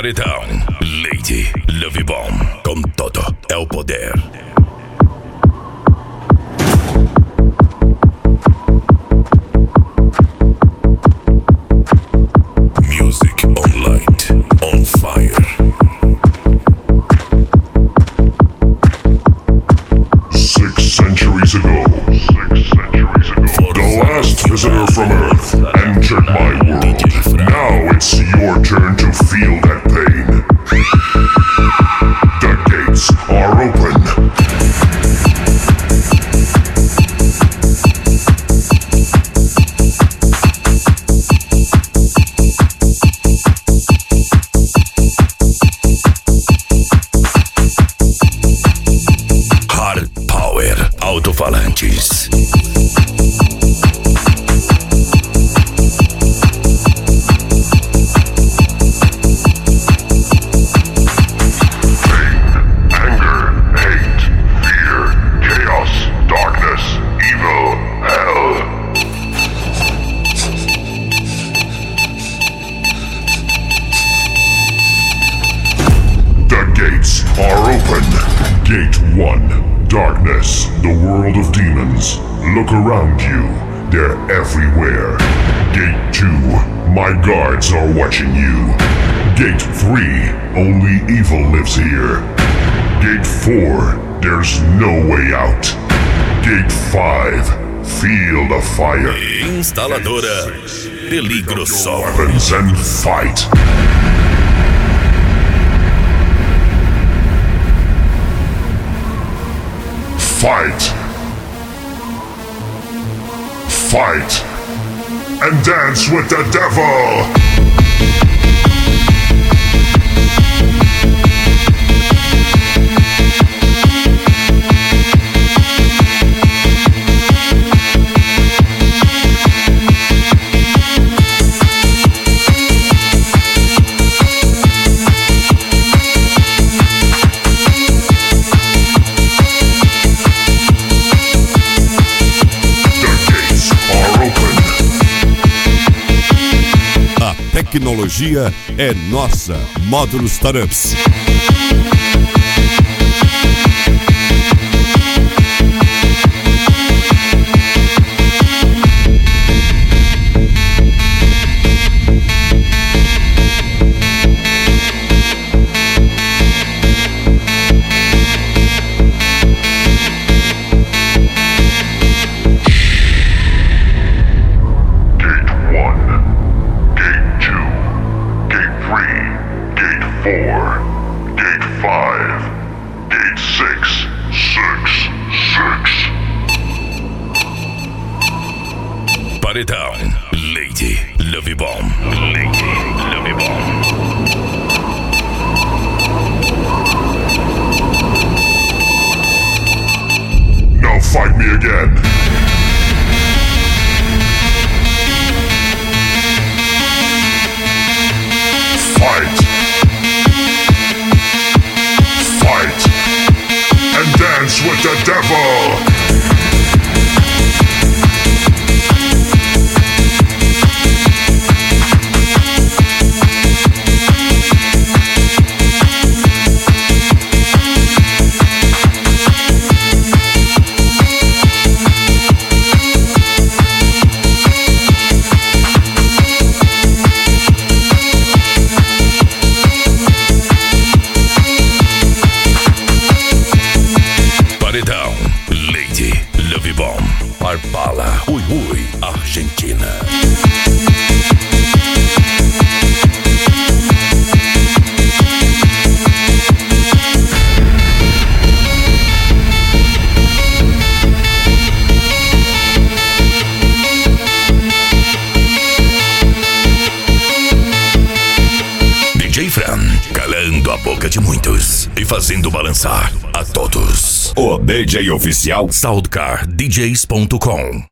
Paredão, Lady Love Bomb, com todo é o poder. Music on light, on fire. 6 centuries ago, the last visitor from Earth entered my world. Now it's your turn to feel that pain. The gates are open. Hard Power Alto-Falantes. Gates are open. Gate 1, darkness, the world of demons. Look around you, they're everywhere. Gate 2, my guards are watching you. Gate 3, only evil lives here. Gate 4, there's no way out. Gate 5, feel the fire. Instaladora Peligro Sol. Weapons and fight. Fight! Fight! And dance with the devil! Tecnologia é nossa. Módulos Startups. Paredão, Lady Love Bomb. Lady Love Bomb. Now fight me again. Fight. Fight. And dance with the devil. Paredão, Lady Love Bomb. Parpala, Ui Ui, Argentina. DJ Fran, calando a boca de muitos e fazendo balançar a todos. O DJ oficial SoundCardDJs.com